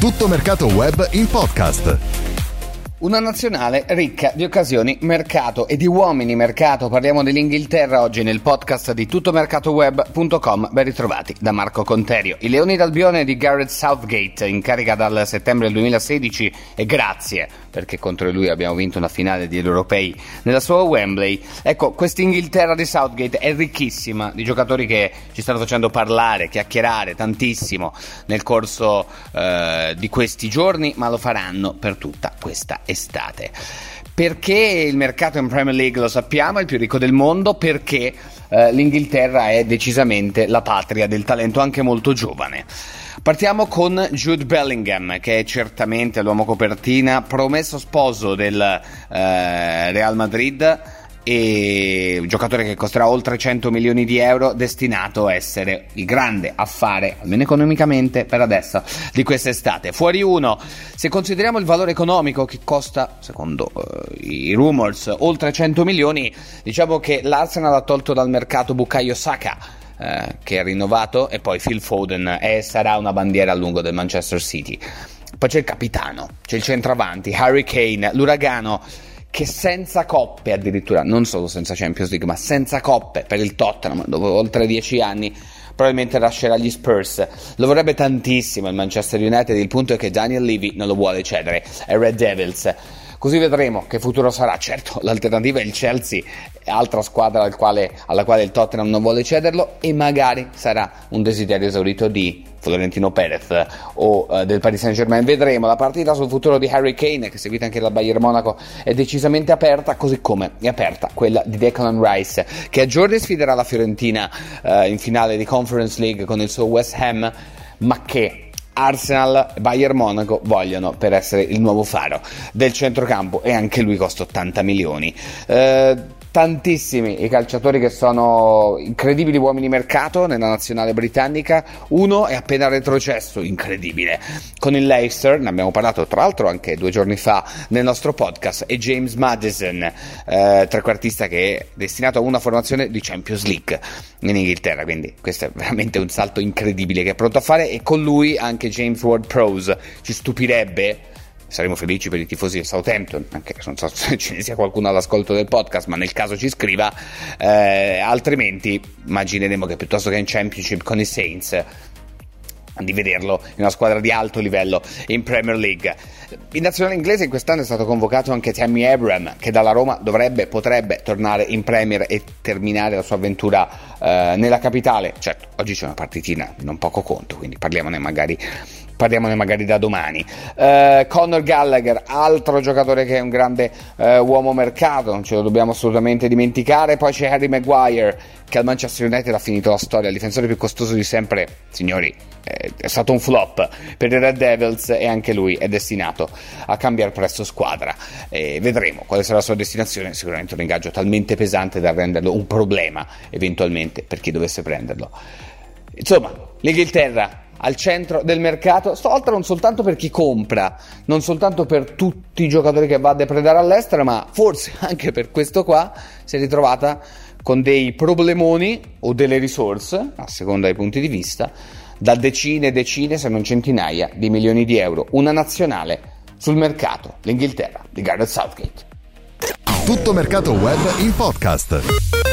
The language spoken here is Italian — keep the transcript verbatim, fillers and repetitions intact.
Tutto Mercato Web in podcast. Una nazionale ricca di occasioni mercato e di uomini mercato. Parliamo dell'Inghilterra oggi nel podcast di tutto mercato web punto com. Ben ritrovati da Marco Conterio. I Leoni d'Albione di Gareth Southgate, in carica dal settembre del duemilasedici, e grazie perché contro lui abbiamo vinto una finale di europei nella sua Wembley. Ecco, quest'Inghilterra di Southgate è ricchissima di giocatori che ci stanno facendo parlare, chiacchierare tantissimo nel corso eh, di questi giorni, ma lo faranno per tutta questa estate. Perché il mercato in Premier League, lo sappiamo, è il più ricco del mondo, perché eh, l'Inghilterra è decisamente la patria del talento anche molto giovane. Partiamo con Jude Bellingham, che è certamente l'uomo copertina, promesso sposo del eh, Real Madrid e un giocatore che costerà oltre cento milioni di euro, destinato a essere il grande affare, almeno economicamente per adesso, di quest'estate. Fuori uno, se consideriamo il valore economico che costa, secondo uh, i rumors, oltre cento milioni, diciamo che l'Arsenal ha tolto dal mercato Bukayo Saka, uh, che è rinnovato, e poi Phil Foden, e sarà una bandiera a lungo del Manchester City. Poi c'è il capitano, c'è il centravanti, Harry Kane, l'uragano, che senza coppe addirittura, non solo senza Champions League, ma senza coppe per il Tottenham, dopo oltre dieci anni, probabilmente lascerà gli Spurs. Lo vorrebbe tantissimo il Manchester United, il punto è che Daniel Levy non lo vuole cedere ai Red Devils. Così vedremo che futuro sarà. Certo, l'alternativa è il Chelsea, altra squadra al quale, alla quale il Tottenham non vuole cederlo, e magari sarà un desiderio esaurito di Florentino Perez o uh, del Paris Saint-Germain. Vedremo. La partita sul futuro di Harry Kane, che seguita anche dal Bayern Monaco, è decisamente aperta, così come è aperta quella di Declan Rice, che a giorni sfiderà la Fiorentina uh, in finale di Conference League con il suo West Ham, ma che Arsenal e Bayern Monaco vogliono per essere il nuovo faro del centrocampo, e anche lui costa ottanta milioni. Eh, tantissimi i calciatori che sono incredibili uomini mercato nella nazionale britannica. Uno è appena retrocesso, incredibile, con il Leicester, ne abbiamo parlato tra l'altro anche due giorni fa nel nostro podcast, e James Maddison, eh, trequartista che è destinato a una formazione di Champions League in Inghilterra, quindi questo è veramente un salto incredibile che è pronto a fare, e con lui anche James Ward-Prowse. Ci stupirebbe, saremo felici per i tifosi del Southampton, anche non so se ce ne sia qualcuno all'ascolto del podcast, ma nel caso ci scriva, eh, altrimenti immagineremo che piuttosto che in Championship con i Saints, di vederlo in una squadra di alto livello in Premier League. In nazionale inglese in quest'anno è stato convocato anche Tammy Abraham, che dalla Roma dovrebbe, potrebbe tornare in Premier e terminare la sua avventura eh, nella capitale. Certo, oggi c'è una partitina non poco conto, quindi parliamone magari Parliamone magari da domani. Uh, Conor Gallagher, altro giocatore che è un grande uh, uomo mercato, non ce lo dobbiamo assolutamente dimenticare. Poi c'è Harry Maguire, che al Manchester United ha finito la storia, il difensore più costoso di sempre. Signori, eh, è stato un flop per i Red Devils, e anche lui è destinato a cambiare presto squadra. E vedremo quale sarà la sua destinazione. Sicuramente un ingaggio talmente pesante da renderlo un problema eventualmente per chi dovesse prenderlo. Insomma, l'Inghilterra al centro del mercato, stavolta non soltanto per chi compra, non soltanto per tutti i giocatori che va a depredare all'estero, ma forse anche per questo qua si è ritrovata con dei problemoni o delle risorse, a seconda dei punti di vista, da decine e decine, se non centinaia di milioni di euro. Una nazionale sul mercato, l'Inghilterra di Gareth Southgate. Tutto Mercato Web in podcast.